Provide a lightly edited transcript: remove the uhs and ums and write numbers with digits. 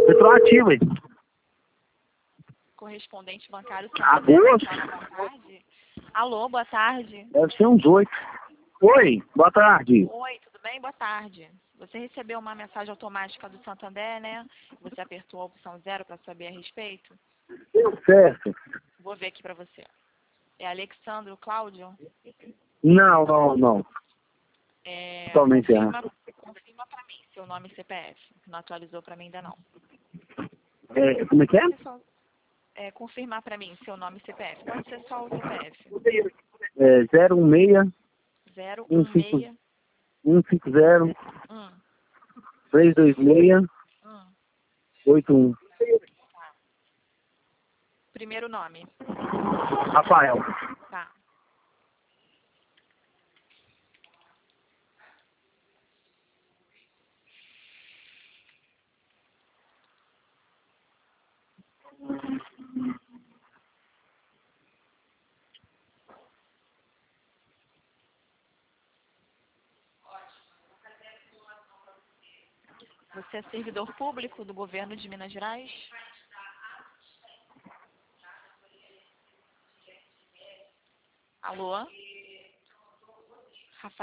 Retroativo, hein? Correspondente bancário. Agosto? Boa tarde. Alô, boa tarde. Deve ser uns 8. Oi, boa tarde. Oi, tudo bem? Boa tarde. Você recebeu uma mensagem automática do Santander, né? Você apertou a opção 0 para saber a respeito? Deu certo. Vou ver aqui para você. É Alexandro Cláudio? Não. Totalmente errado. Confirma para mim seu nome e CPF. Não atualizou para mim ainda não. Como é que é? Confirmar para mim seu nome e CPF. Pode ser só o CPF. 016 016 150 1. 326 81. Primeiro nome. Rafael. Tá. Você é servidor público do governo de Minas Gerais? Alô?